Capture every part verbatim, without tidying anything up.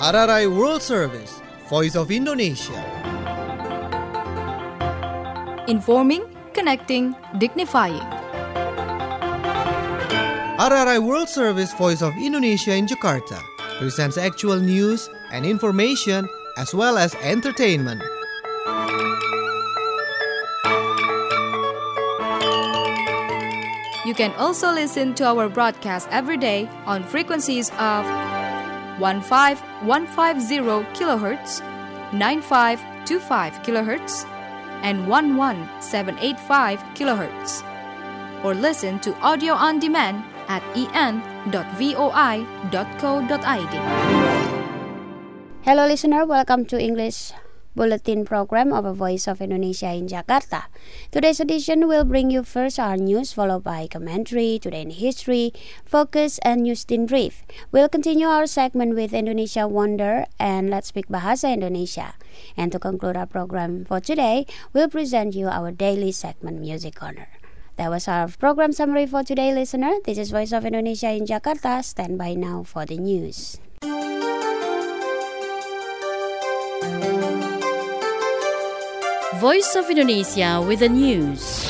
R R I World Service, Voice of Indonesia. Informing, connecting, dignifying. R R I World Service, Voice of Indonesia in Jakarta presents actual news and information as well as entertainment. You can also listen to our broadcast every day on frequencies of fifteen fifteen kilohertz, ninety-five twenty-five kilohertz, and eleven seven eighty-five kilohertz. Or listen to audio on demand at e n dot voi dot co dot i d. Hello listener, welcome to English Bulletin program of a Voice of Indonesia in Jakarta. Today's edition will bring you first our news, followed by commentary, today in history, focus, and news in brief. We'll continue our segment with Indonesia Wonder and Let's Speak Bahasa Indonesia. And to conclude our program for today, we'll present you our daily segment Music Corner. That was our program summary for today, listener. This is Voice of Indonesia in Jakarta. Stand by now for the news. Voice of Indonesia with the news.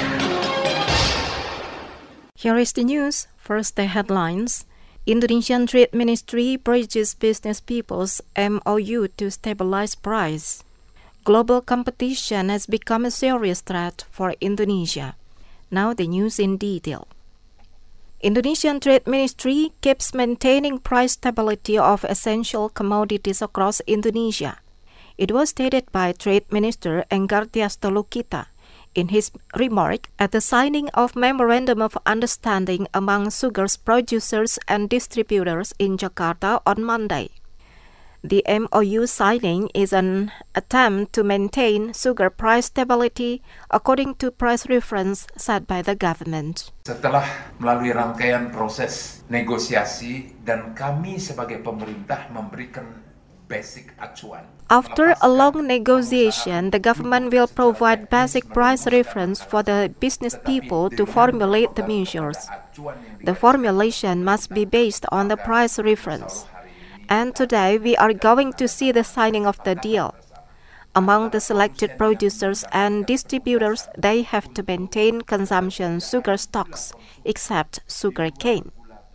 Here is the news. First, the headlines. Indonesian Trade Ministry bridges business people's M O U to stabilize price. Global competition has become a serious threat for Indonesia. Now the news in detail. Indonesian Trade Ministry keeps maintaining price stability of essential commodities across Indonesia. It was stated by Trade Minister Enggartia Stolokita in his remark at the signing of Memorandum of Understanding among sugar producers and distributors in Jakarta on Monday. The M O U signing is an attempt to maintain sugar price stability according to price reference set by the government. Setelah melalui rangkaian proses negosiasi dan kami sebagai pemerintah memberikan basic acuan. After a long negotiation, the government will provide basic price reference for the business people to formulate the measures. The formulation must be based on the price reference. And today we are going to see the signing of the deal. Among the selected producers and distributors, they have to maintain consumption sugar stocks, except sugar cane.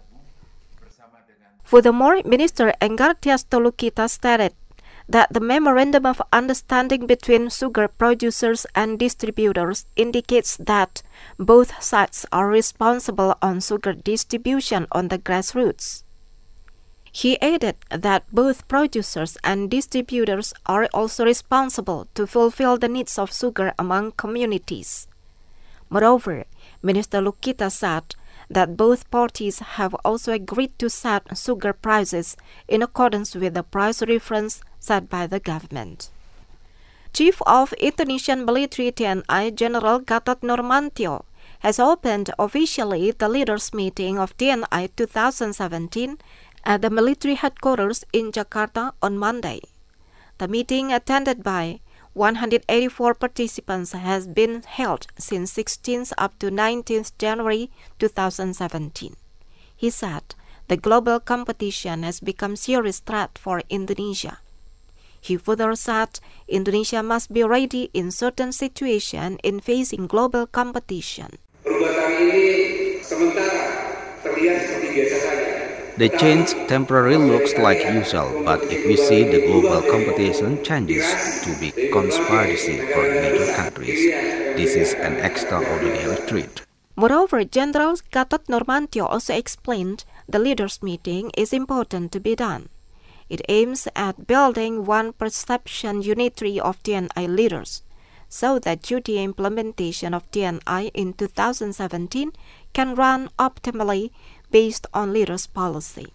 Furthermore, Minister Enggartia Stolokita stated that the Memorandum of Understanding between sugar producers and distributors indicates that both sides are responsible on sugar distribution on the grassroots. He added that both producers and distributors are also responsible to fulfill the needs of sugar among communities. Moreover, Minister Lukita said that both parties have also agreed to set sugar prices in accordance with the price reference set by the government. Chief of Indonesian Military T N I General Gatot Nurmantio has opened officially the leaders' meeting of T N I twenty seventeen at the military headquarters in Jakarta on Monday. The meeting, attended by one hundred eighty-four participants, has been held since sixteenth up to nineteenth January twenty seventeen. He said the global competition has become a serious threat for Indonesia. He further said Indonesia must be ready in certain situations in facing global competition. Perubahan ini sementara terlihat seperti biasa saja. The change temporarily looks like usual, but if we see the global competition changes to be conspiracy for major countries, this is an extraordinary threat. Moreover, General Gatot Nurmantio also explained the leaders' meeting is important to be done. It aims at building one perception unity of T N I leaders, so that duty implementation of T N I in twenty seventeen can run optimally based on leaders' policy.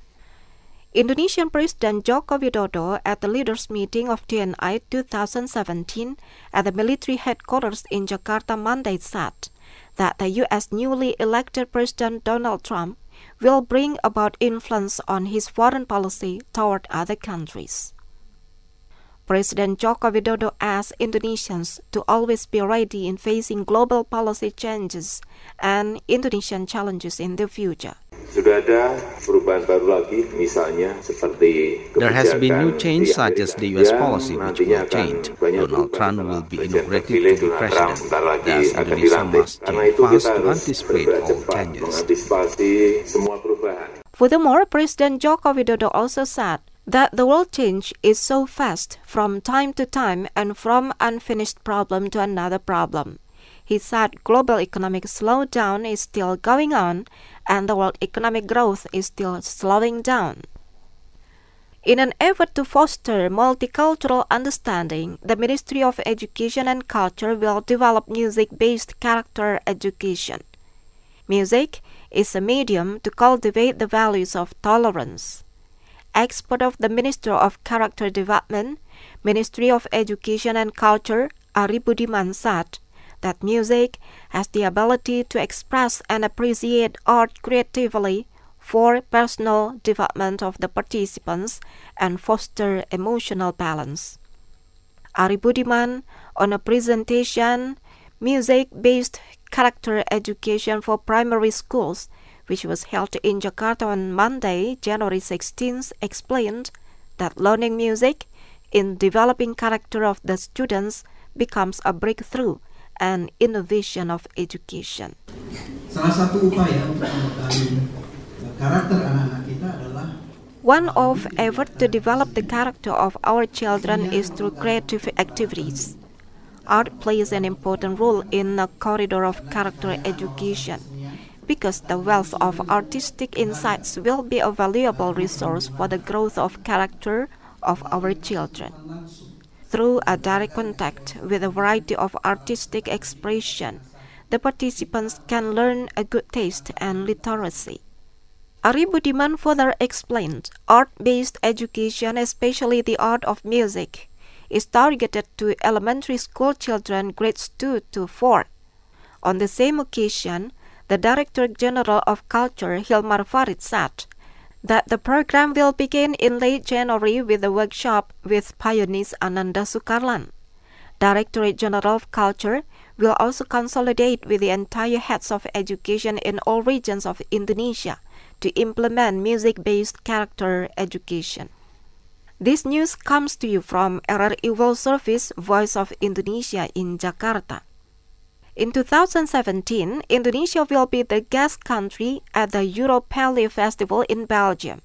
Indonesian President Joko Widodo at the leaders' meeting of T N I twenty seventeen at the military headquarters in Jakarta Monday said that the U S newly elected President Donald Trump will bring about influence on his foreign policy toward other countries. President Joko Widodo asked Indonesians to always be ready in facing global policy changes and Indonesian challenges in the future. Sudah ada perubahan baru lagi, misalnya seperti There has been new kebijakan change di such as the U S Amerika policy yang which nantinya will akan change. banyak Donald berubah Trump setelah will be Presiden inaugurated terpilih to be Donald Trump president. sebentar lagi Thus, akan Indonesia dilantik. must Karena change itu fast kita to harus anticipate bergerak all cepat changes. mengantisipasi semua perubahan. Furthermore, President Joko Widodo also said that the world change is so fast from time to time and from unfinished problem to another problem. He said global economic slowdown is still going on and the world economic growth is still slowing down. In an effort to foster multicultural understanding, the Ministry of Education and Culture will develop music-based character education. Music is a medium to cultivate the values of tolerance. Expert of the Ministry of Character Development, Ministry of Education and Culture, Ari Budiman said that music has the ability to express and appreciate art creatively for personal development of the participants and foster emotional balance. Ari Budiman, on a presentation, Music-Based Character Education for Primary Schools, which was held in Jakarta on Monday, January sixteenth, explained that learning music in developing character of the students becomes a breakthrough and innovation of education. Salah satu upaya untuk membekali karakter anak-anak kita adalah one of effort to develop the character of our children is through creative activities. Art plays an important role in the corridor of character education because the wealth of artistic insights will be a valuable resource for the growth of character of our children. Through a direct contact with a variety of artistic expression, the participants can learn a good taste and literacy. Ari Budiman further explained, art-based education, especially the art of music, is targeted to elementary school children grades two to four. On the same occasion, the Director General of Culture, Hilmar Farid, said that the program will begin in late January with a workshop with pioneers Ananda Sukarlan. Directorate General of Culture will also consolidate with the entire heads of education in all regions of Indonesia to implement music-based character education. This news comes to you from R R I World Service, Voice of Indonesia in Jakarta. In two thousand seventeen, Indonesia will be the guest country at the Europallia Festival in Belgium.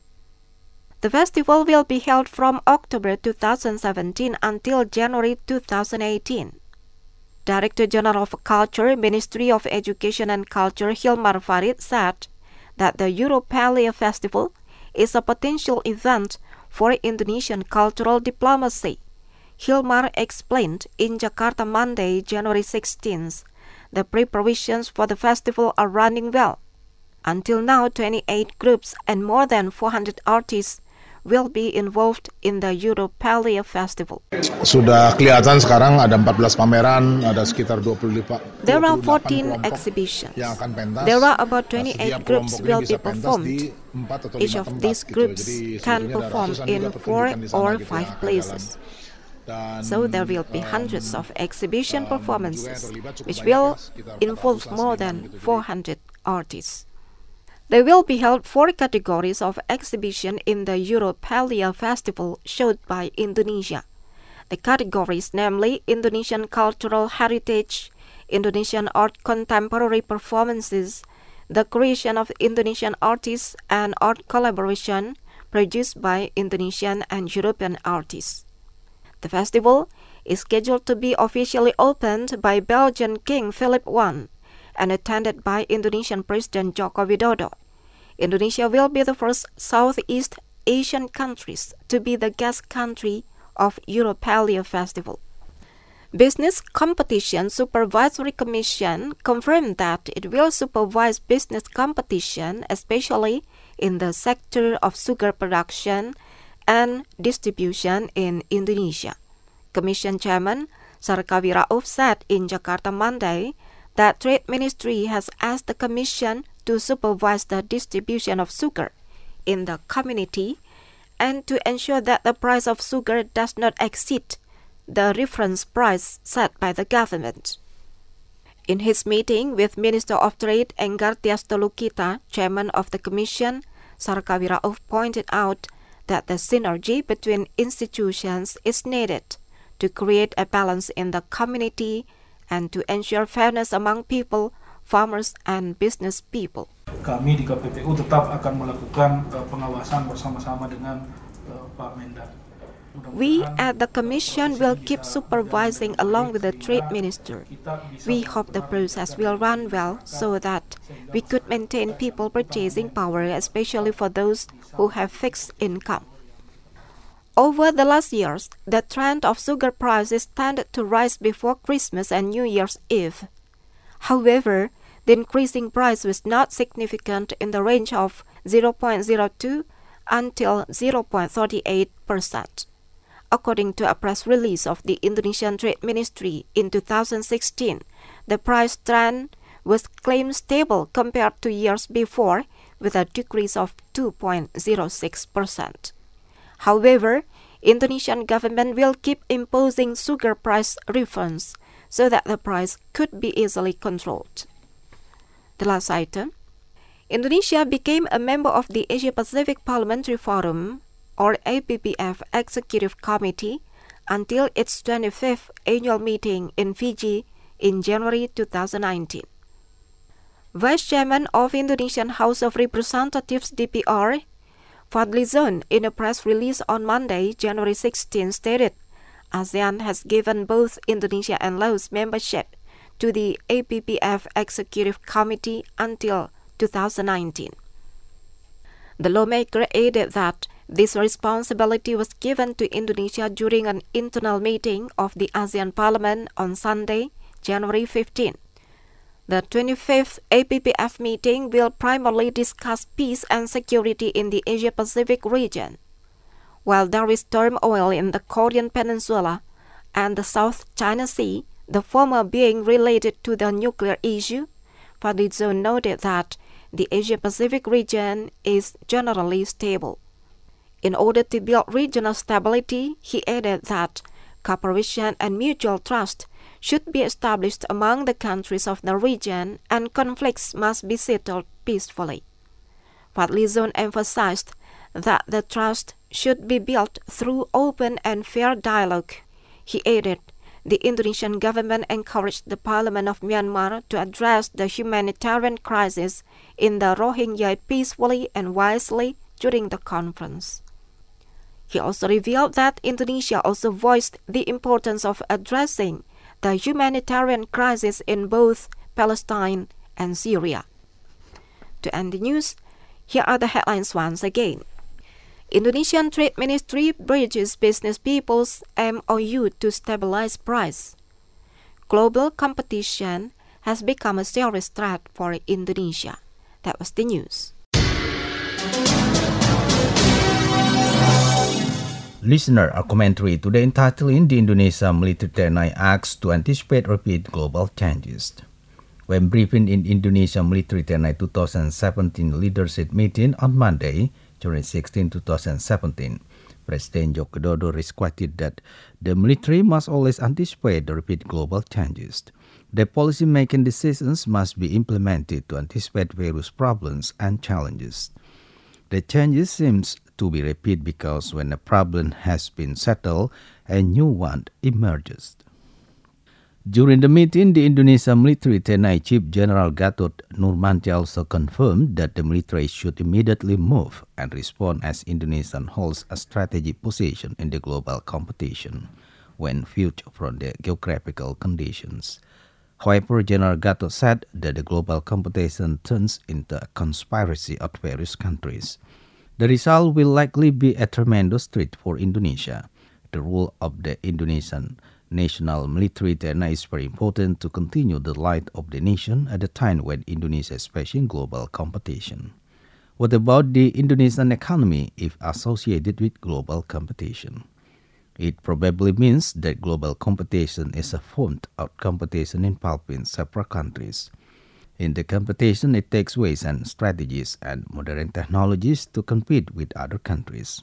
The festival will be held from October two thousand seventeen until January two thousand eighteen. Director General of Culture, Ministry of Education and Culture, Hilmar Farid, said that the Europallia Festival is a potential event for Indonesian cultural diplomacy. Hilmar explained in Jakarta Monday, January sixteenth, the preparations for the festival are running well. Until now, twenty-eight groups and more than four hundred artists will be involved in the Europallia Festival. Sudah kelihatan sekarang ada empat belas pameran, ada sekitar dua puluh lima. There are fourteen exhibitions. There are about twenty-eight groups will be performed. Each of these groups can perform in four or five places. So there will be hundreds of exhibition performances, which will involve more than four hundred artists. There will be held four categories of exhibition in the Europallia Festival showed by Indonesia. The categories, namely Indonesian Cultural Heritage, Indonesian Art Contemporary Performances, the creation of Indonesian artists, and art collaboration produced by Indonesian and European artists. The festival is scheduled to be officially opened by Belgian King Philip the First and attended by Indonesian President Joko Widodo. Indonesia will be the first Southeast Asian countries to be the guest country of Europallia Festival. Business Competition Supervisory Commission confirmed that it will supervise business competition, especially in the sector of sugar production and distribution in Indonesia. Commission Chairman Sarkawi Rauf said in Jakarta Monday that Trade Ministry has asked the Commission to supervise the distribution of sugar in the community and to ensure that the price of sugar does not exceed the reference price set by the government. In his meeting with Minister of Trade Enggar Tias Tolukita, chairman of the Commission, Sarkha Wiraouf pointed out that the synergy between institutions is needed to create a balance in the community and to ensure fairness among people, farmers and business people. Kami di K P P U tetap akan melakukan uh, pengawasan bersama-sama dengan uh, Pak Mendak. We at the Commission will keep supervising along with the Trade Minister. We hope the process will run well so that we could maintain people purchasing power, especially for those who have fixed income. Over the last years, the trend of sugar prices tended to rise before Christmas and New Year's Eve. However, the increasing price was not significant in the range of zero point zero two until zero point three eight percent. According to a press release of the Indonesian Trade Ministry in two thousand sixteen, the price trend was claimed stable compared to years before, with a decrease of two point zero six percent. However, Indonesian government will keep imposing sugar price refunds so that the price could be easily controlled. The last item. Indonesia became a member of the Asia-Pacific Parliamentary Forum, or A P P F Executive Committee, until its twenty-fifth annual meeting in Fiji in January two thousand nineteen. Vice Chairman of Indonesian House of Representatives D P R, Fadli Zon, in a press release on Monday, January sixteenth, stated ASEAN has given both Indonesia and Laos membership to the A P P F Executive Committee until two thousand nineteen. The lawmaker added that this responsibility was given to Indonesia during an internal meeting of the ASEAN Parliament on Sunday, January fifteenth. The twenty-fifth A P P F meeting will primarily discuss peace and security in the Asia-Pacific region. While there is turmoil in the Korean Peninsula and the South China Sea, the former being related to the nuclear issue, Fadli Zon noted that the Asia-Pacific region is generally stable. In order to build regional stability, he added that cooperation and mutual trust should be established among the countries of the region and conflicts must be settled peacefully. Fadli Zon emphasized that the trust should be built through open and fair dialogue. He added, the Indonesian government encouraged the Parliament of Myanmar to address the humanitarian crisis in the Rohingya peacefully and wisely during the conference. He also revealed that Indonesia also voiced the importance of addressing the humanitarian crisis in both Palestine and Syria. To end the news, here are the headlines once again. Indonesian Trade Ministry bridges business people's M O U to stabilize price. Global competition has become a serious threat for Indonesia. That was the news. Listener, our commentary today entitled The Indonesia Military Ternai Acts to Anticipate Rapid Global Changes. When briefing in Indonesia Military Ternai twenty seventeen leadership meeting on Monday, January sixteenth, twenty seventeen, President Joko Widodo requested that the military must always anticipate the rapid global changes. The policy-making decisions must be implemented to anticipate various problems and challenges. The changes seems to be rapid because when a problem has been settled, a new one emerges. During the meeting, the Indonesia Military Ternai Chief General Gatot Nurmantio also confirmed that the military should immediately move and respond as Indonesia holds a strategic position in the global competition when viewed from the geographical conditions. However, General Gatot said that the global competition turns into a conspiracy of various countries. The result will likely be a tremendous threat for Indonesia. The role of the Indonesian National Military Ternai is very important to continue the light of the nation at a time when Indonesia is facing global competition. What about the Indonesian economy if associated with global competition? It probably means that global competition is a form of competition involving several countries. In the competition, it takes ways and strategies and modern technologies to compete with other countries.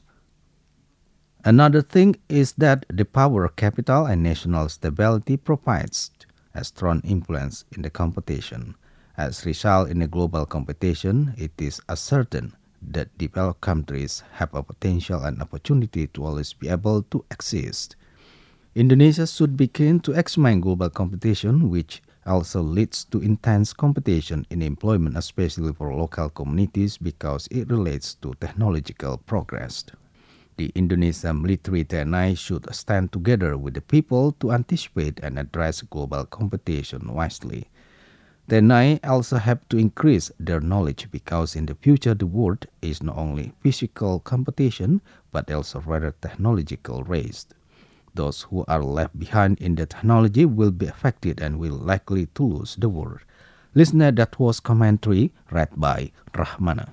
Another thing is that the power of capital and national stability provides has strong influence in the competition. As a result, in a global competition, it is ascertained that developed countries have a potential and opportunity to always be able to exist. Indonesia should begin to examine global competition, which also leads to intense competition in employment, especially for local communities, because it relates to technological progress. The Indonesian military T N I should stand together with the people to anticipate and address global competition wisely. T N I also have to increase their knowledge because in the future the world is not only physical competition but also rather technological race. Those who are left behind in the technology will be affected and will likely to lose the war. Listener, that was commentary read by Rahmana.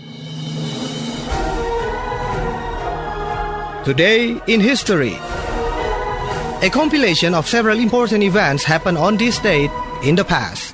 Today in History. A compilation of several important events happened on this date in the past.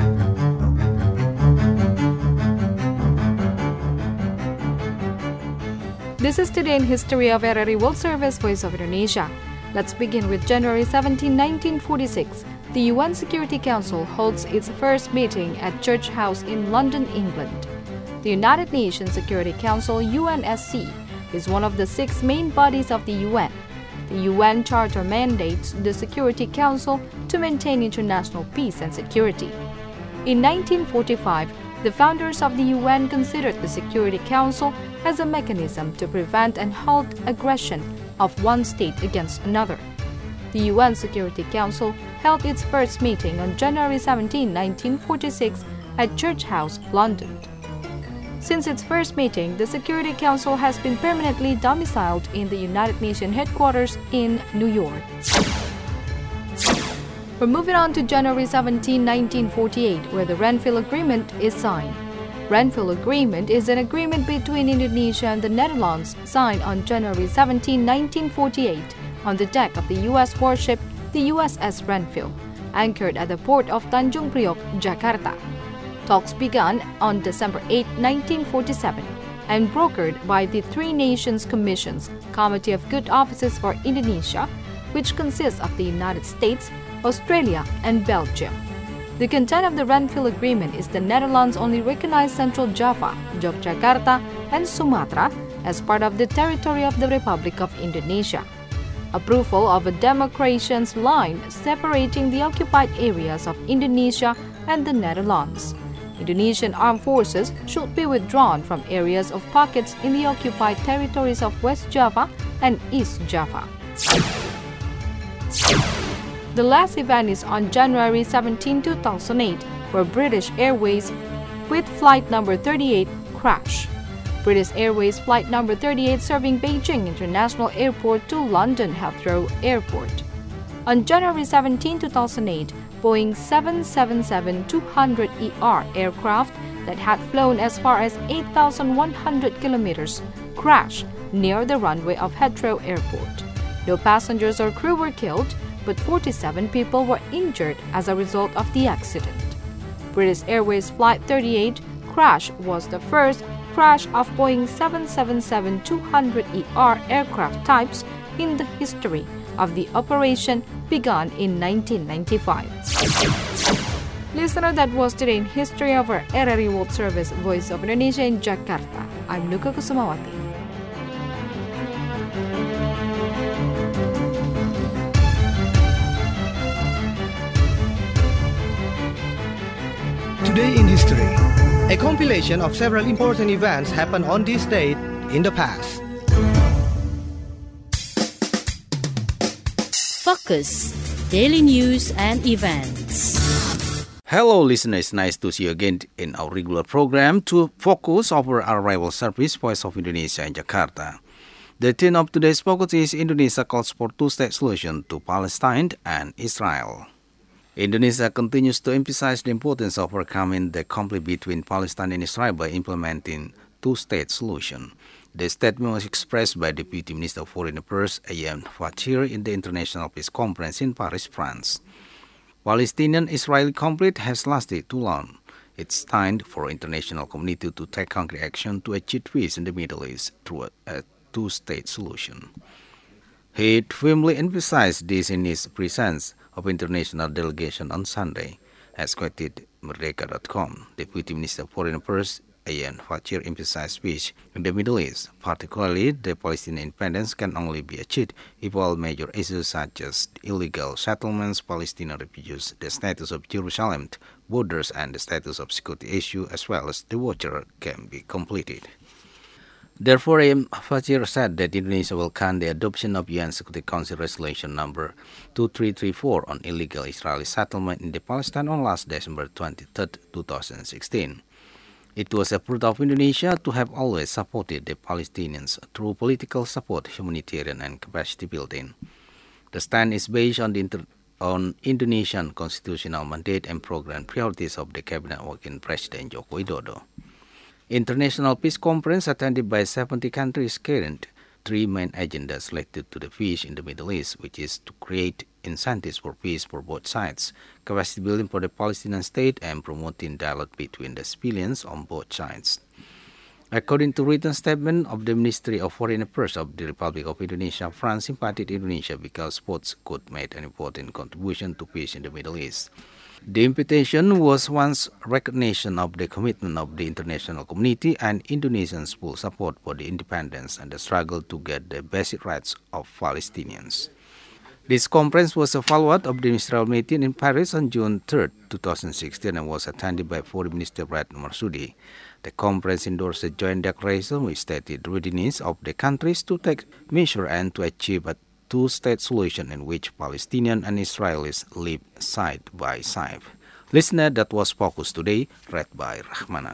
This is Today in History of R R A World Service Voice of Indonesia. Let's begin with January seventeenth, nineteen forty-six. The U N Security Council holds its first meeting at Church House in London, England. The United Nations Security Council, U N S C, is one of the six main bodies of the U N. The U N Charter mandates the Security Council to maintain international peace and security. In nineteen forty-five, the founders of the U N considered the Security Council as a mechanism to prevent and halt aggression of one state against another. The U N Security Council held its first meeting on January seventeenth, nineteen forty-six at Church House, London. Since its first meeting, the Security Council has been permanently domiciled in the United Nations headquarters in New York. We're moving on to January seventeenth, nineteen forty-eight, where the Renville Agreement is signed. Renville Agreement is an agreement between Indonesia and the Netherlands signed on January seventeenth, nineteen forty-eight on the deck of the U S warship the U S S Renville, anchored at the port of Tanjung Priok, Jakarta. Talks began on December eighth, nineteen forty-seven and brokered by the Three Nations Commission's Committee of Good Offices for Indonesia, which consists of the United States, Australia, and Belgium. The content of the Renville Agreement is the Netherlands only recognized Central Java, Yogyakarta, and Sumatra as part of the territory of the Republic of Indonesia. Approval of a demarcations line separating the occupied areas of Indonesia and the Netherlands. Indonesian armed forces should be withdrawn from areas of pockets in the occupied territories of West Java and East Java. The last event is on January seventeenth, two thousand eight, where British Airways with flight number thirty-eight crashed. British Airways flight number thirty-eight serving Beijing International Airport to London Heathrow Airport. On January seventeenth, two thousand eight, Boeing seven seventy-seven two hundred E R aircraft that had flown as far as eight thousand one hundred kilometers crashed near the runway of Heathrow Airport. No passengers or crew were killed, but forty-seven people were injured as a result of the accident. British Airways Flight thirty-eight crash was the first crash of Boeing seven seventy-seven two hundred E R aircraft types in the history of the operation begun in nineteen ninety-five. Listener, that was Today in History of our R R A World Service Voice of Indonesia in Jakarta. I'm Nuka Kusumawati. Today in History. A compilation of several important events happened on this date in the past. Focus, daily news and events. Hello listeners, nice to see you again in our regular program to focus over our rival service Voice of Indonesia in Jakarta. The theme of today's focus is Indonesia calls for two-state solution to Palestine and Israel. Indonesia continues to emphasize the importance of overcoming the conflict between Palestine and Israel by implementing two-state solution. The statement was expressed by Deputy Minister of Foreign Affairs Ayam Fatir in the International Peace Conference in Paris, France. Palestinian-Israeli conflict has lasted too long. It's time for international community to take concrete action to achieve peace in the Middle East through a, a two-state solution. He firmly emphasized this in his presence of international delegation on Sunday, as quoted Merdeka dot com. Deputy Minister of Foreign Affairs Ayaan Fachir emphasized peace in the Middle East, particularly the Palestinian independence, can only be achieved if all major issues such as illegal settlements, Palestinian refugees, the status of Jerusalem, borders, and the status of security issue, as well as the water, can be completed. Therefore, Ayaan Fachir said that Indonesia welcomed the adoption of U N Security Council Resolution number two three three four on illegal Israeli settlement in the Palestine on last December twenty-third, two thousand sixteen. It was a proof of Indonesia to have always supported the Palestinians through political support, humanitarian, and capacity building. The stand is based on the inter- on Indonesian constitutional mandate and program priorities of the Cabinet Working President Joko Widodo. International Peace Conference attended by seventy countries carried three main agendas related to the peace in the Middle East, which is to create incentives for peace for both sides, capacity building for the Palestinian state, and promoting dialogue between the civilians on both sides. According to written statement of the Ministry of Foreign Affairs of the Republic of Indonesia, France invited Indonesia because both could make an important contribution to peace in the Middle East. The invitation was once recognition of the commitment of the international community and Indonesians' full support for the independence and the struggle to get the basic rights of Palestinians. This conference was a follow-up of the ministerial meeting in Paris on June third, two thousand sixteen, and was attended by Foreign Minister Retno Marsudi. The conference endorsed a joint declaration which stated the readiness of the countries to take measures and to achieve a two-state solution in which Palestinians and Israelis live side by side. Listener, that was Focus Today, read by Rahmana.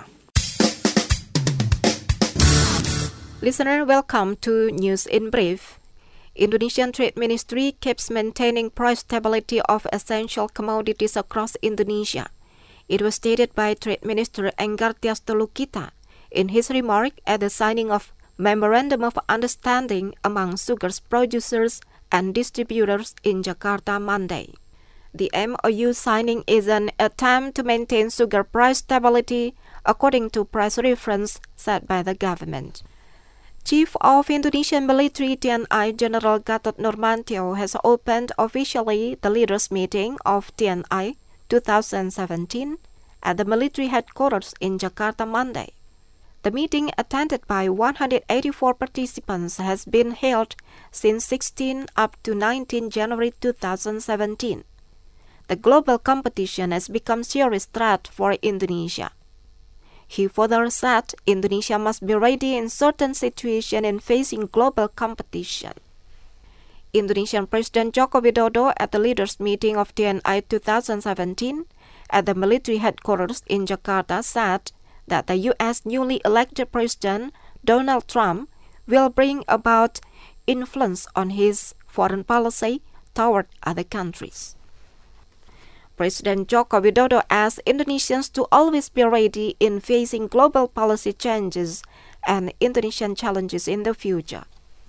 Listener, welcome to News in Brief. Indonesian Trade Ministry keeps maintaining price stability of essential commodities across Indonesia. It was stated by Trade Minister Enggartias Tolukita in his remark at the signing of Memorandum of Understanding among sugar producers and distributors in Jakarta Monday. The M O U signing is an attempt to maintain sugar price stability according to price reference set by the government. Chief of Indonesian Military T N I General Gatot Nurmantio has opened officially the leaders' meeting of T N I twenty seventeen at the military headquarters in Jakarta Monday. The meeting, attended by one hundred eighty-four participants, has been held since sixteenth up to nineteenth January two thousand seventeen. The global competition has become a serious threat for Indonesia. He further said Indonesia must be ready in certain situations in facing global competition. Indonesian President Joko Widodo at the leaders' meeting of T N I twenty seventeen at the military headquarters in Jakarta said that the U S newly elected President Donald Trump will bring about influence on his foreign policy toward other countries. President Joko Widodo asked Indonesians to always be ready in facing global policy changes and Indonesian challenges in the future.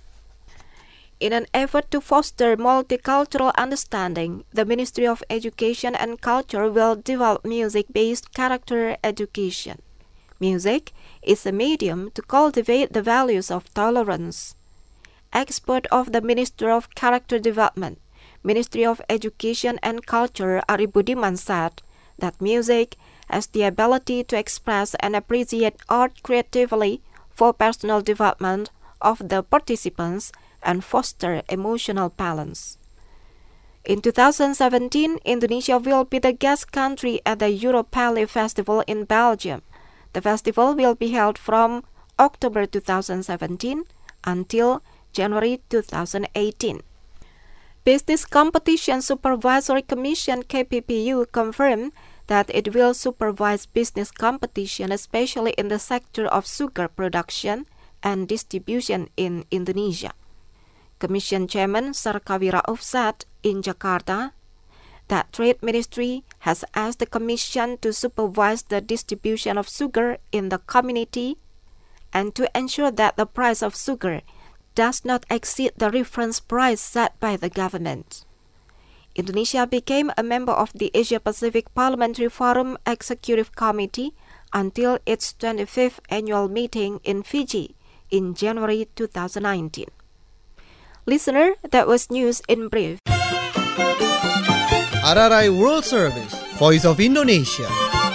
In an effort to foster multicultural understanding, the Ministry of Education and Culture will develop music-based character education. Music is a medium to cultivate the values of tolerance. Expert of the Ministry of Character Development, Ministry of Education and Culture, Ari Budiman said that music has the ability to express and appreciate art creatively for personal development of the participants and foster emotional balance. In two thousand seventeen, Indonesia will be the guest country at the Europale Festival in Belgium. The festival will be held from October two thousand seventeen until January two thousand eighteen. Business Competition Supervisory Commission K P P U confirmed that it will supervise business competition, especially in the sector of sugar production and distribution in Indonesia. Commission Chairman Sarkawi Rauf said in Jakarta that Trade Ministry has asked the Commission to supervise the distribution of sugar in the community and to ensure that the price of sugar does not exceed the reference price set by the government. Indonesia became a member of the Asia-Pacific Parliamentary Forum Executive Committee until its twenty-fifth annual meeting in Fiji in January two thousand nineteen. Listener, that was News in Brief. R R I World Service, Voice of Indonesia.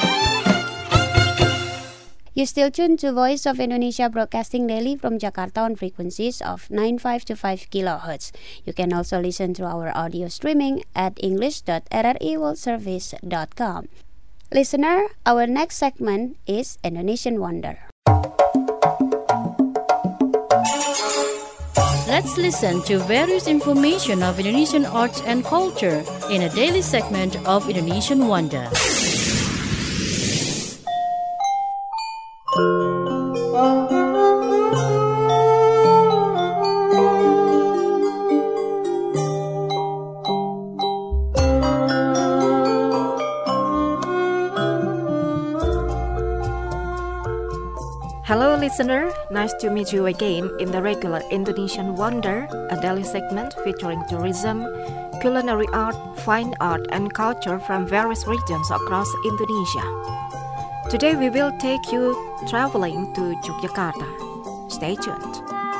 You still tuned to Voice of Indonesia broadcasting daily from Jakarta on frequencies of ninety-five to five kilohertz. You can also listen to our audio streaming at english dot r r i world service dot com. Listener, our next segment is Indonesian Wonder. Let's listen to various information of Indonesian arts and culture in a daily segment of Indonesian Wonder. Hello listener, nice to meet you again in the regular Indonesian Wonder, a daily segment featuring tourism, culinary art, fine art and culture from various regions across Indonesia. Today we will take you traveling to Yogyakarta. Stay tuned.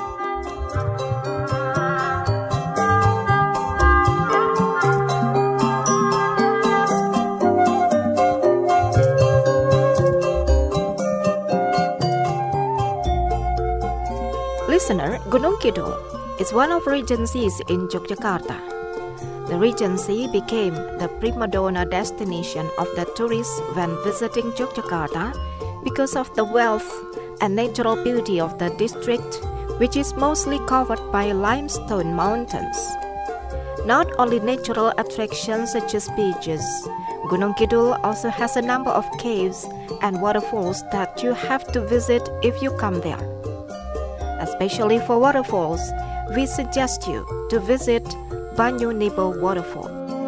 Listener, Gunung Kidul is one of regencies in Yogyakarta. The regency became the prima donna destination of the tourists when visiting Yogyakarta because of the wealth and natural beauty of the district, which is mostly covered by limestone mountains. Not only natural attractions such as beaches, Gunung Kidul also has a number of caves and waterfalls that you have to visit if you come there. Especially for waterfalls, we suggest you to visit Banyu Nibo Waterfall.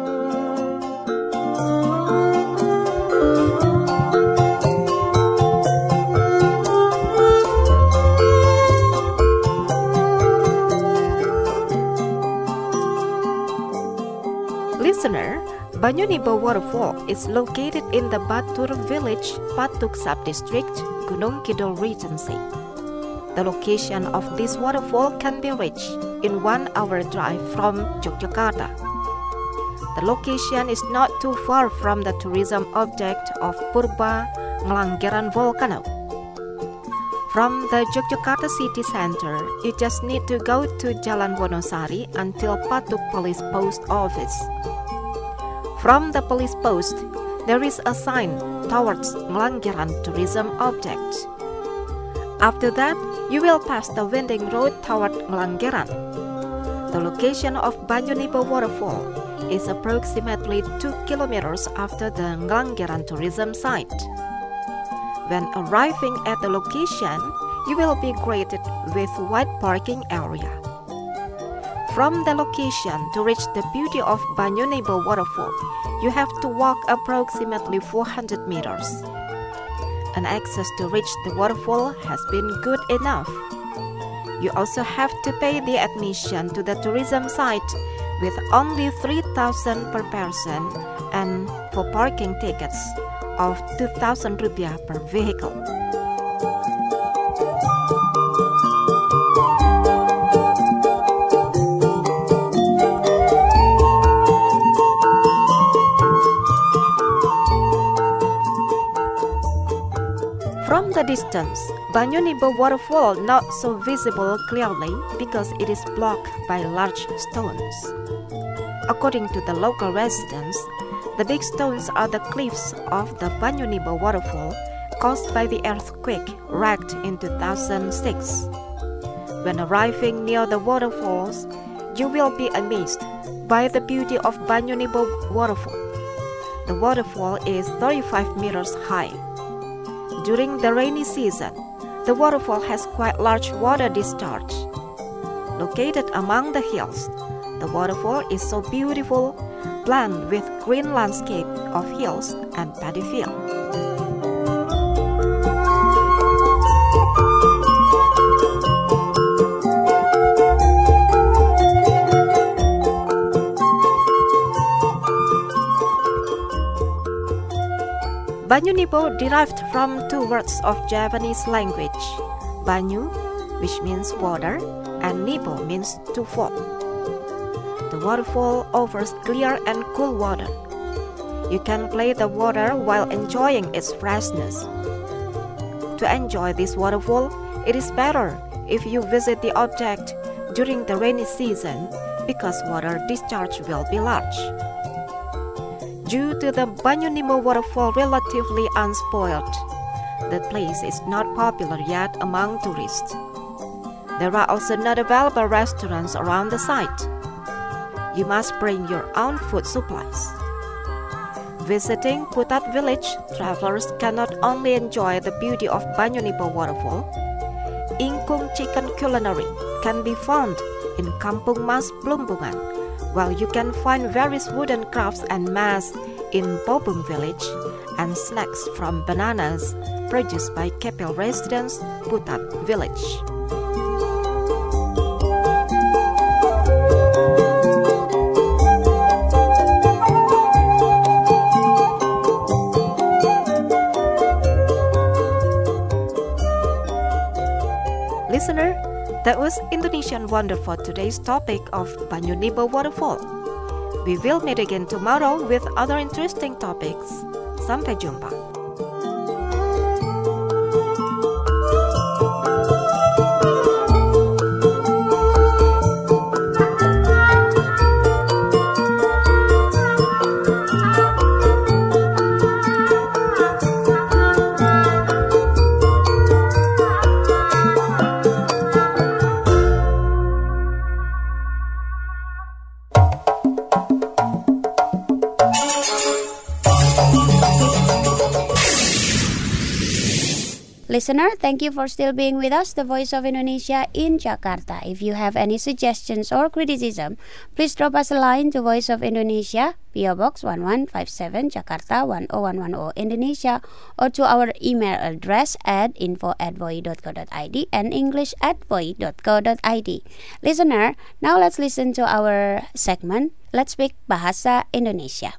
Listener, Banyu Nibo Waterfall is located in the Batur village, Patuk Sub-district, Gunung Kidul Regency. The location of this waterfall can be reached in one hour drive from Yogyakarta. The location is not too far from the tourism object of Purba Ngelanggeran volcano. From the Yogyakarta city center, you just need to go to Jalan Wonosari until Patuk Police Post Office. From the police post, there is a sign towards Ngelanggeran tourism object. After that, you will pass the winding road toward Ngelanggeran. The location of Banyu Nibo Waterfall is approximately two kilometers after the Ngelanggeran tourism site. When arriving at the location, you will be greeted with wide parking area. From the location to reach the beauty of Banyu Nibo Waterfall, you have to walk approximately four hundred meters. And access to reach the waterfall has been good enough. You also have to pay the admission to the tourism site with only three thousand per person and for parking tickets of two thousand rupiah per vehicle. From the distance, Banyu Nibo Waterfall not so visible clearly because it is blocked by large stones. According to the local residents, the big stones are the cliffs of the Banyu Nibo Waterfall caused by the earthquake wrecked in two thousand six. When arriving near the waterfalls, you will be amazed by the beauty of Banyu Nibo Waterfall. The waterfall is thirty-five meters high. During the rainy season, the waterfall has quite large water discharge. Located among the hills, the waterfall is so beautiful, blended with green landscape of hills and paddy field. Banyu Nibo derived from two words of Javanese language, Banyu, which means water, and Nibo means to fall. The waterfall offers clear and cool water, You can play the water while enjoying its freshness. To enjoy this waterfall, it is better if you visit the object during the rainy season because water discharge will be large. Due to the Banyunimo waterfall relatively unspoiled, the place is not popular yet among tourists. There are also not available restaurants around the site. You must bring your own food supplies. Visiting Putat village, travelers can not only enjoy the beauty of Banyunipo waterfall. Ingkung chicken culinary can be found in Kampung Mas Plumbungan, while you can find various wooden crafts and masks in Bobung village and snacks from bananas produced by Kepel residents, Putat village. Listener, that was Indonesian Wonder for today's topic of Banyunipo Waterfall. We will meet again tomorrow with other interesting topics. Sampai jumpa. Listener, thank you for still being with us, the Voice of Indonesia in Jakarta. If you have any suggestions or criticism, please drop us a line to Voice of Indonesia, P O Box one one five seven, Jakarta one oh one one oh, Indonesia, or to our email address at info at voi dot co dot id and english at voi dot co dot id. Listener, now let's listen to our segment, Let's Speak Bahasa Indonesia.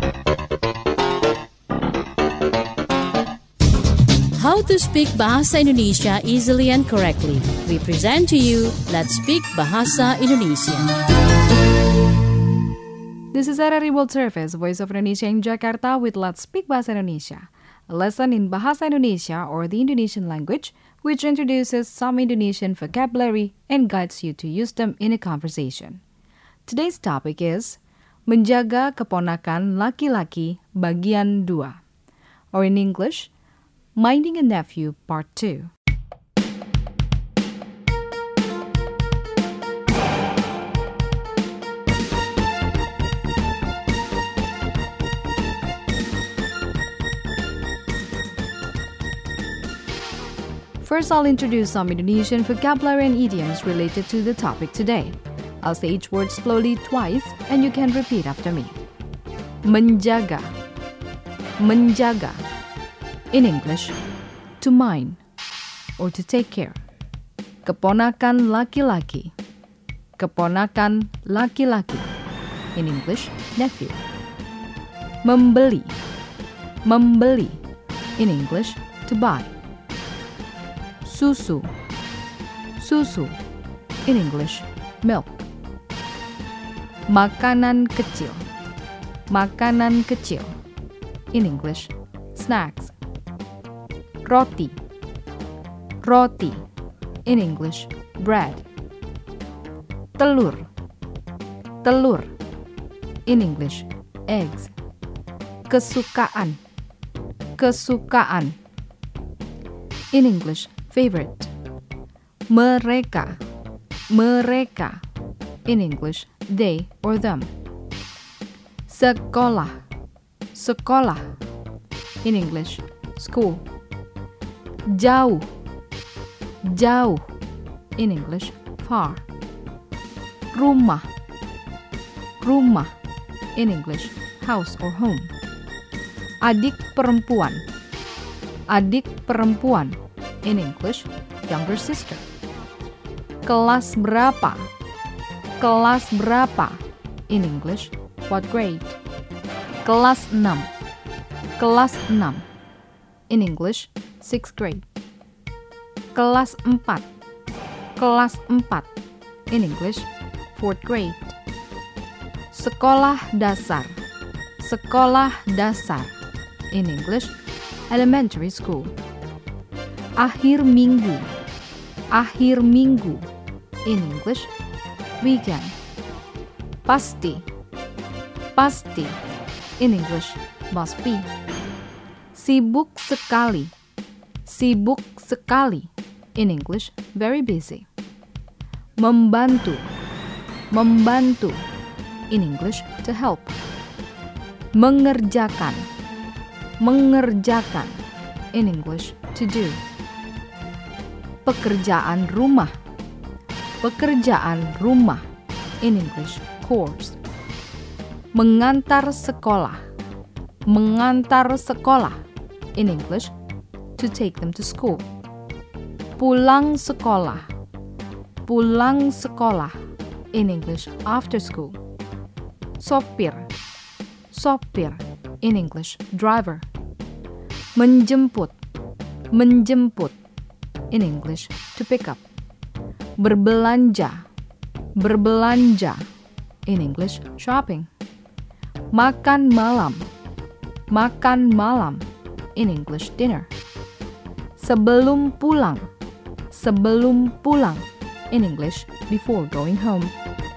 How to speak Bahasa Indonesia easily and correctly. We present to you Let's Speak Bahasa Indonesia. This is R R I World Service, Voice of Indonesia in Jakarta with Let's Speak Bahasa Indonesia, a lesson in Bahasa Indonesia or the Indonesian language, which introduces some Indonesian vocabulary and guides you to use them in a conversation. Today's topic is Menjaga Keponakan Laki-laki Bagian dua, or in English, Minding a Nephew Part two. First, I'll introduce some Indonesian vocabulary and idioms related to the topic today. I'll say each word slowly twice and you can repeat after me. Menjaga. Menjaga. In English, to mind or to take care. Keponakan laki-laki. Keponakan laki-laki. In English, nephew. Membeli. Membeli. In English, to buy. Susu. Susu. In English, milk. Makanan kecil. Makanan kecil. In English, snacks. Roti. Roti. In English, bread. Telur. Telur. In English, eggs. Kesukaan. Kesukaan. In English, favorite. Mereka. Mereka. In English, they or them. Sekolah. Sekolah. In English, school. Jauh. Jauh. In English, far. Rumah. Rumah. In English, house or home. Adik perempuan. Adik perempuan. In English, younger sister. Kelas berapa? Kelas berapa? In English, what grade? Kelas enam. Kelas enam. In English, sixth grade. Kelas empat. Kelas empat. In English, fourth grade. Sekolah dasar. sekolah dasar. In English, elementary school. Akhir minggu. Akhir minggu. In English, weekend. Pasti. Pasti. In English, must be. Sibuk sekali. Sibuk sekali. In English, very busy. Membantu. Membantu. In English, to help. Mengerjakan. Mengerjakan. In English, to do. Pekerjaan rumah. Pekerjaan rumah. In English, chores. Mengantar sekolah. Mengantar sekolah. In English, to take them to school. Pulang sekolah. Pulang sekolah. In English, after school. Sopir. Sopir. In English, driver. Menjemput. Menjemput. In English, to pick up. Berbelanja. Berbelanja. In English, shopping. Makan malam. Makan malam. In English, dinner. Sebelum pulang. Sebelum pulang. In English, before going home.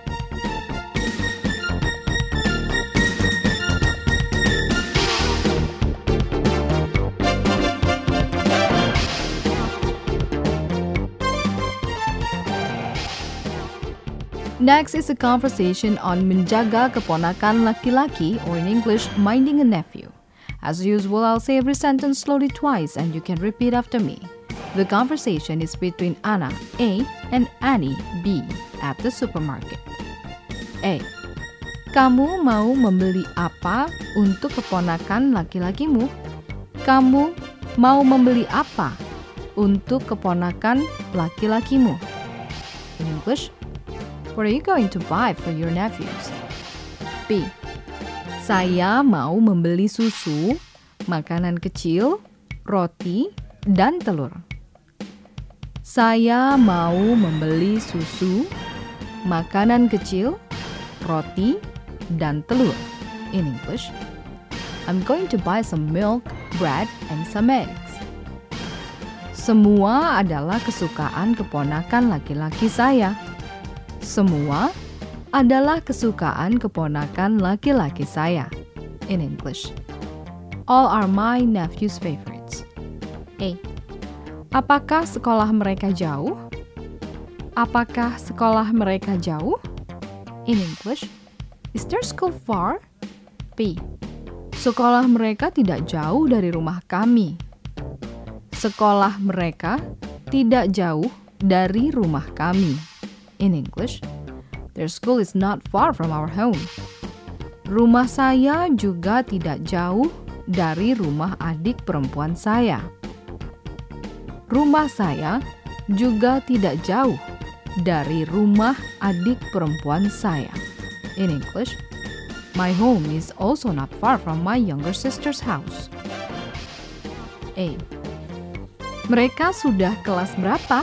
Next is a conversation on menjaga keponakan laki-laki, or in English, minding a nephew. As usual, I'll say every sentence slowly twice and you can repeat after me. The conversation is between Anna, A, and Annie, B, at the supermarket. A. Kamu mau membeli apa untuk keponakan laki-lakimu? Kamu mau membeli apa untuk keponakan laki-lakimu? In English, what are you going to buy for your nephews? B. Saya mau membeli susu, makanan kecil, roti, dan telur. Saya mau membeli susu, makanan kecil, roti, dan telur. In English, I'm going to buy some milk, bread, and some eggs. Semua adalah kesukaan keponakan laki-laki saya. Semua adalah kesukaan keponakan laki-laki saya. In English, all are my nephew's favorites. A. Apakah sekolah mereka jauh? Apakah sekolah mereka jauh? In English, is their school far? B. Sekolah mereka tidak jauh dari rumah kami. Sekolah mereka tidak jauh dari rumah kami. In English, their school is not far from our home. Rumah saya juga tidak jauh dari rumah adik perempuan saya. Rumah saya juga tidak jauh dari rumah adik perempuan saya. In English, my home is also not far from my younger sister's house. A. Mereka sudah kelas berapa?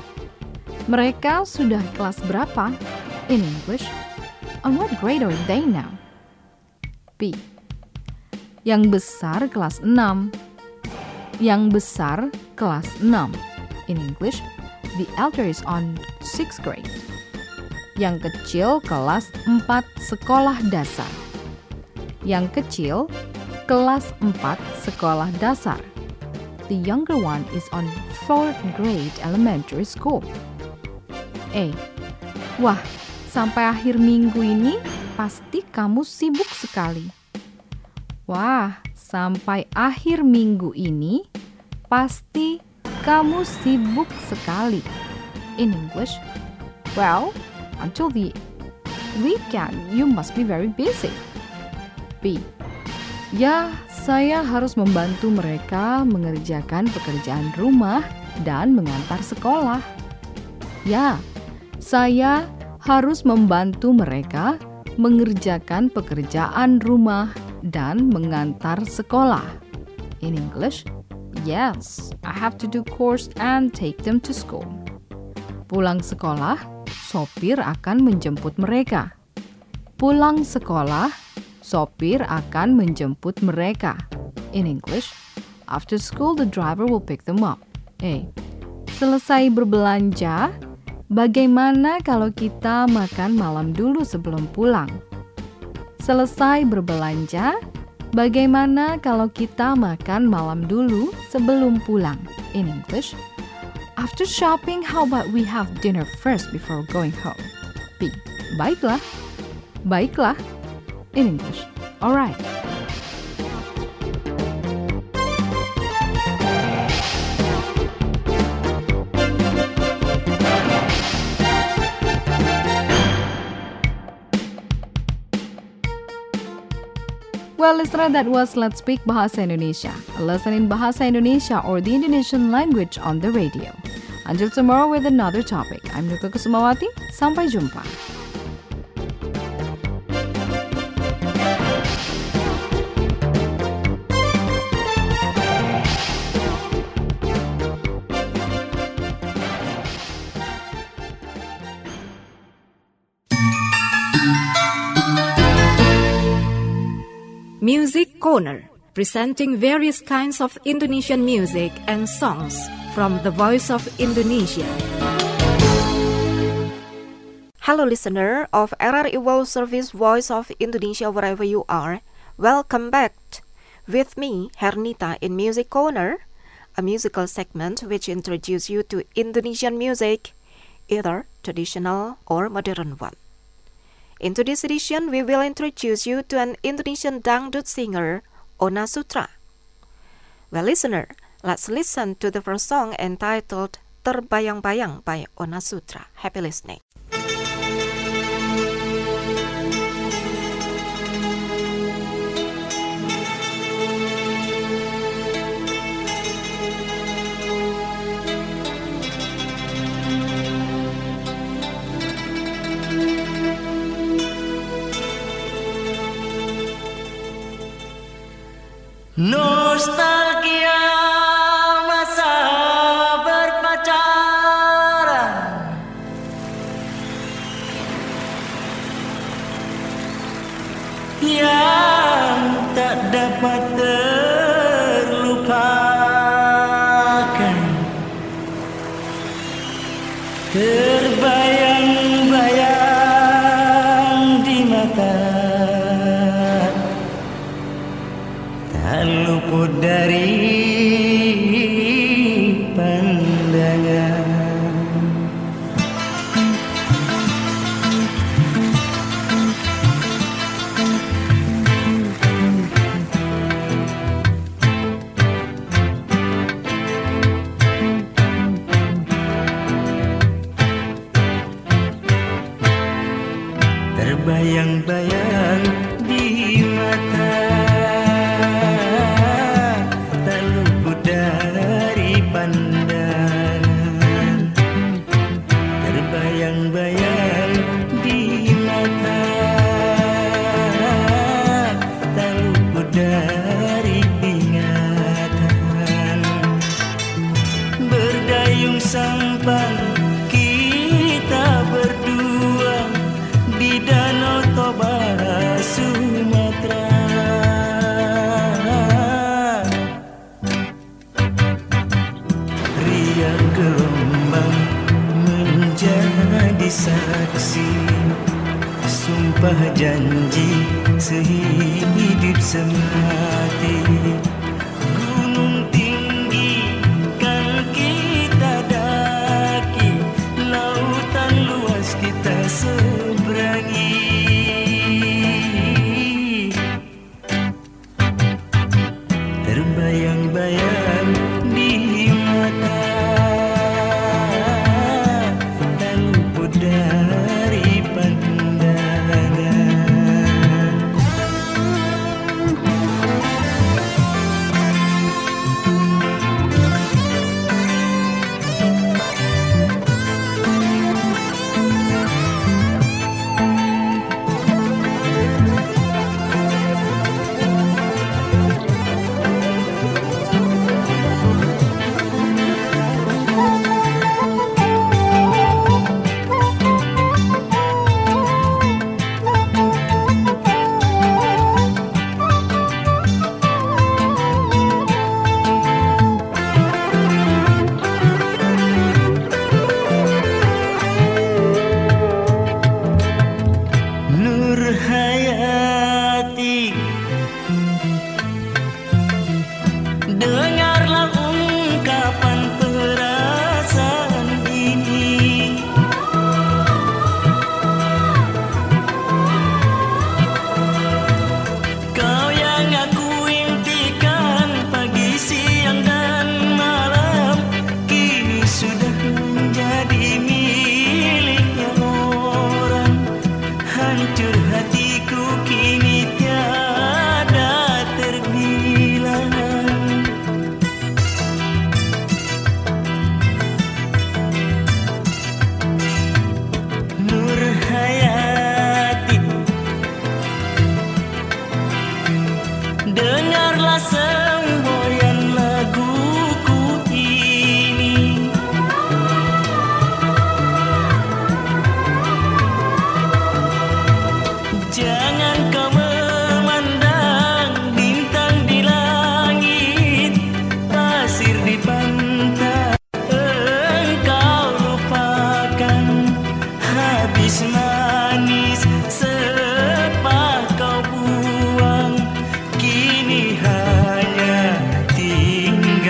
Mereka sudah kelas berapa? In English, on what grade are they now? B. Yang besar kelas enam. Yang besar kelas enam. In English, the elder is on sixth grade. Yang kecil kelas empat sekolah dasar. Yang kecil kelas empat sekolah dasar. The younger one is on fourth grade elementary school. A. Wah, sampai akhir minggu ini pasti kamu sibuk sekali. Wah, sampai akhir minggu ini pasti kamu sibuk sekali. In English, well, until the weekend you must be very busy. B. Ya, saya harus membantu mereka mengerjakan pekerjaan rumah dan mengantar sekolah. Ya, saya harus membantu mereka mengerjakan pekerjaan rumah dan mengantar sekolah. In English, yes, I have to do chores and take them to school. Pulang sekolah, sopir akan menjemput mereka. Pulang sekolah, Sopir akan menjemput mereka. In English, after school the driver will pick them up. A. Selesai berbelanja, bagaimana kalau kita makan malam dulu sebelum pulang? Selesai berbelanja, bagaimana kalau kita makan malam dulu sebelum pulang? In English, after shopping, how about we have dinner first before going home? B. Baiklah. Baiklah. In English, all right. Well, listener, that was Let's Speak Bahasa Indonesia, a lesson in Bahasa Indonesia or the Indonesian language on the radio. Until tomorrow with another topic, I'm Nuka Kusumawati. Sampai jumpa. Music Corner, presenting various kinds of Indonesian music and songs from the Voice of Indonesia. Hello listener of R R I World Service Voice of Indonesia wherever you are. Welcome back with me, Hernita, in Music Corner, a musical segment which introduces you to Indonesian music, either traditional or modern one. In today's edition, we will introduce you to an Indonesian dangdut singer, Ona Sutra. Well, listener, let's listen to the first song entitled Terbayang-Bayang by Ona Sutra. Happy listening. Nostalgia masa berpacaran, yang tak dapat terlupakan, terbayang-bayang di mata, tak luput dari pandangan. Terbayang-bayang di mata, tak luput dari pandangan. Terbayang-bayang di mata, tak luput dari ingatan. Berdayung sampan kita berdua di Danau Toba, Sumatera. Riak gelombang menjadi saksi, sumpah janji sehidup semati. Gunung tinggi kan kita daki, lautan luas kita seberangi. Terbayang-bayang di mata, tak luput dari pandangan.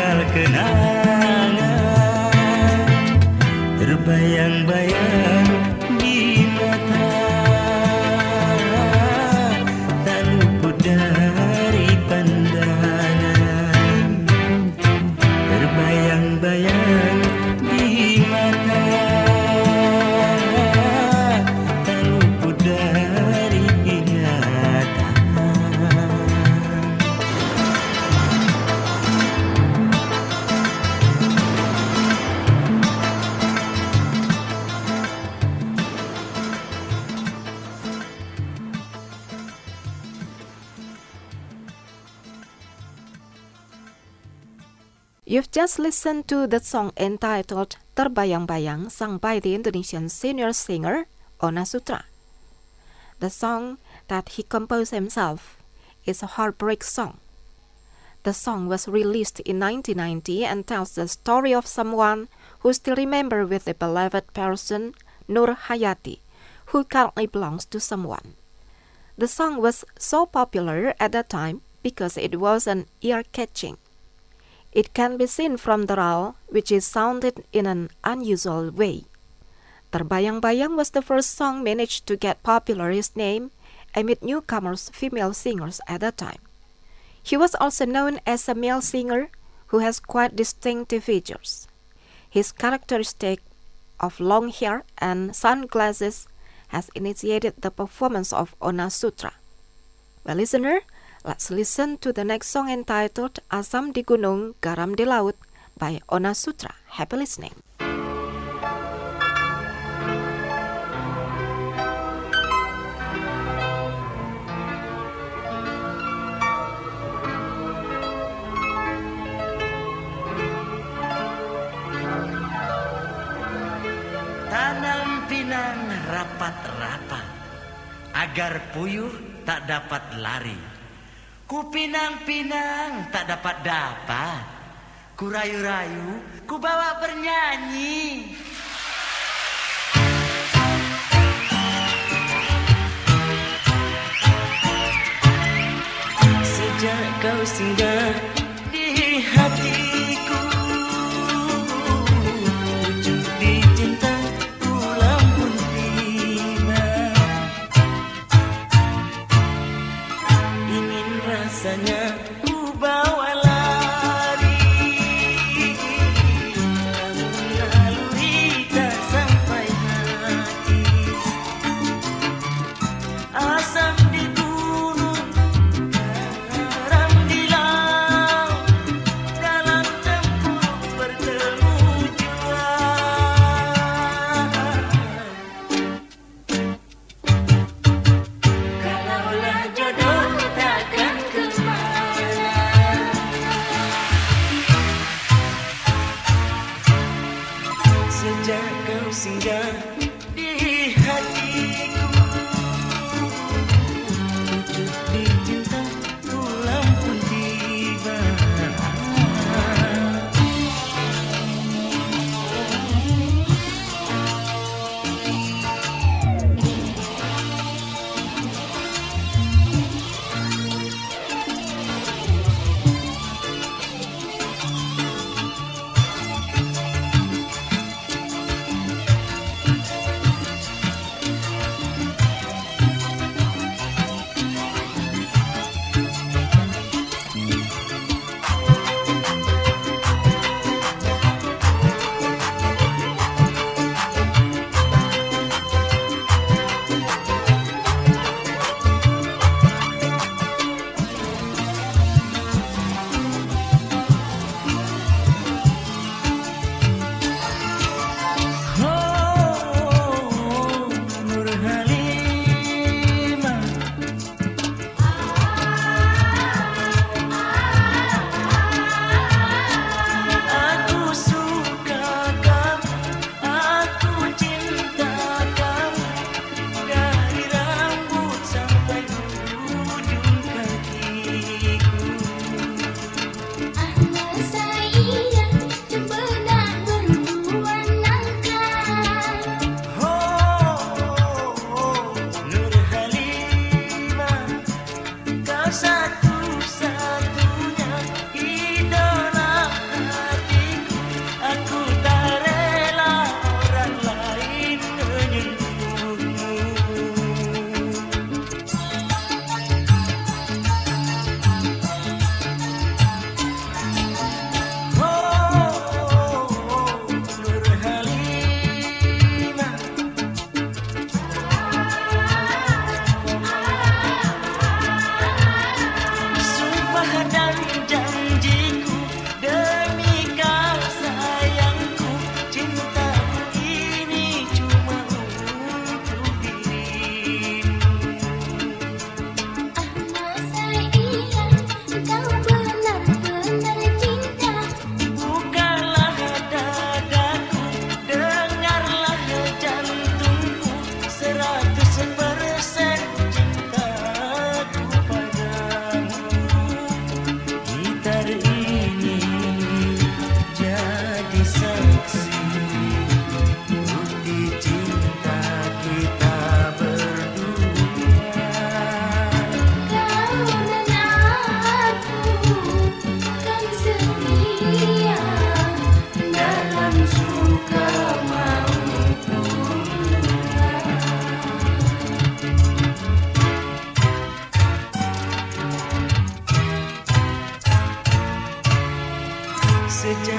tinggal kenangan terbayang-bayang di mata, tak luput dari pandangan, terbayang-bayang di mata, tak luput dari ingatan. You've just listened to the song entitled Terbayang-Bayang, sung by the Indonesian senior singer Ona Sutra. The song that he composed himself is a heartbreak song. The song was released in nineteen ninety and tells the story of someone who still remembers with a beloved person, Nur Hayati, who currently belongs to someone. The song was so popular at that time because it was an ear-catching. It can be seen from the raw, which is sounded in an unusual way. Terbayang-Bayang was the first song managed to get popular his name amid newcomers female singers at that time. He was also known as a male singer who has quite distinctive features. His characteristic of long hair and sunglasses has initiated the performance of Ona Sutra. Well, listener, let's listen to the next song entitled Asam di Gunung, Garam di Laut by Ona Sutra. Happy listening. Tanam pinang rapat-rapat agar puyuh tak dapat lari. Ku pinang-pinang tak dapat-dapat, ku rayu-rayu, ku bawa bernyanyi. Sejak kau singgah di hatiku, pucuk di cinta tulang pun tiba. Ingin rasanya ku bawa lari, namun laluri tak sampai hati. Asam di gunung, garam di laut, dalam tempur bertemu jua. Kalaulah jodoh takkan kemana, sejak kau singgah di hatiku, pucuk di cinta tulang pun tiba.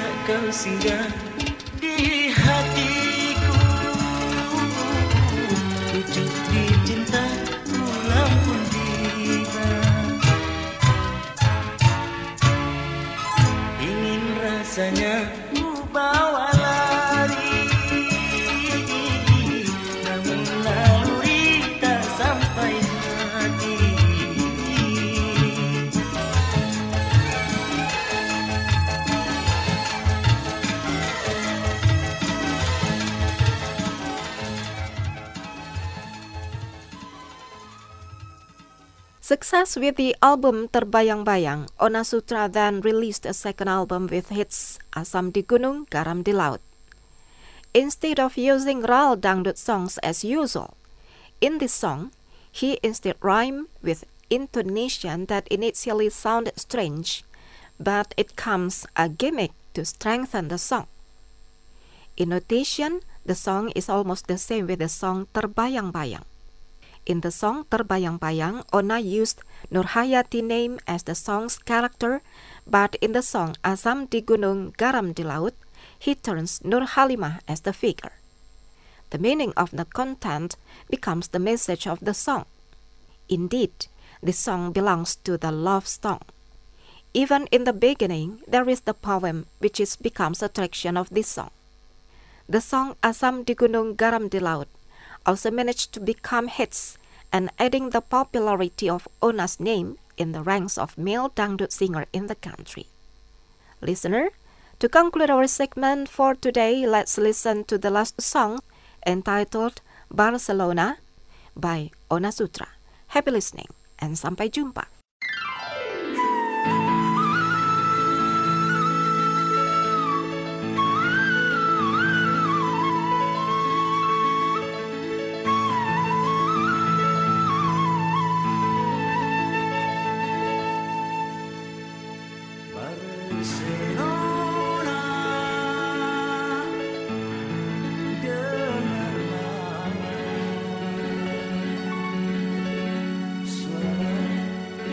kau singgah di hatiku, pucuk di cinta ulang pun tiba. Ingin rasanya ku bawa lari, namun naluri tak sampai hati. Success with the album Terbayang-Bayang, Ona Sutra then released a second album with hits Asam di Gunung, Garam di Laut. Instead of using Ral Dangdut songs as usual, in this song, he instead rhymed with intonation that initially sounded strange, but it becomes a gimmick to strengthen the song. In notation, the song is almost the same with the song Terbayang-Bayang. In the song Terbayang-Bayang, Ona used Nurhayati name as the song's character, but in the song Asam di Gunung, Garam di Laut, he turns Nur Halimah as the figure. The meaning of the content becomes the message of the song. Indeed, this song belongs to the love song. Even in the beginning, there is the poem which is becomes attraction of this song. The song Asam di Gunung, Garam di Laut also managed to become hits and adding the popularity of Ona's name in the ranks of male dangdut singer in the country. Listener, to conclude our segment for today, let's listen to the last song entitled Barcelona by Ona Sutra. Happy listening and sampai jumpa. Dengarlah suara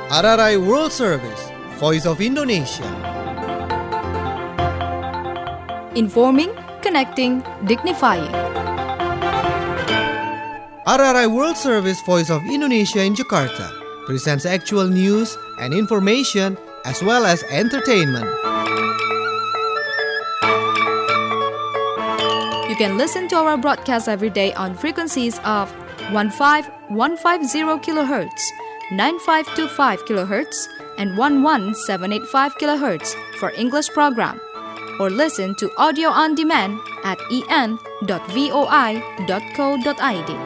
R R I World Service, Voice of Indonesia. Informing, connecting, dignifying. R R I World Service, Voice of Indonesia in Jakarta presents actual news and information as well as entertainment. You can listen to our broadcast every day on frequencies of one five one five zero kilohertz, nine five two five kilohertz, and one one seven eight five kilohertz for English program. Or listen to audio on demand at e n dot voi dot co dot i d.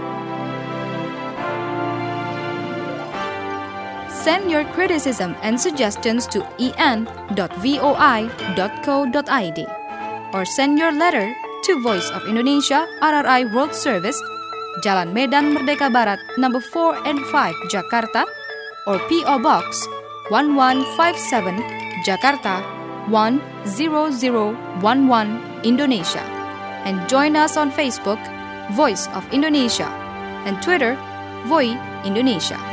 Send your criticism and suggestions to e n dot voi dot co dot i d or send your letter to Voice of Indonesia R R I World Service, Jalan Medan Merdeka Barat, number four and five, Jakarta, or P O Box one one five seven, Jakarta one zero zero one one, Indonesia. And join us on Facebook, Voice of Indonesia, and Twitter, Voi Indonesia.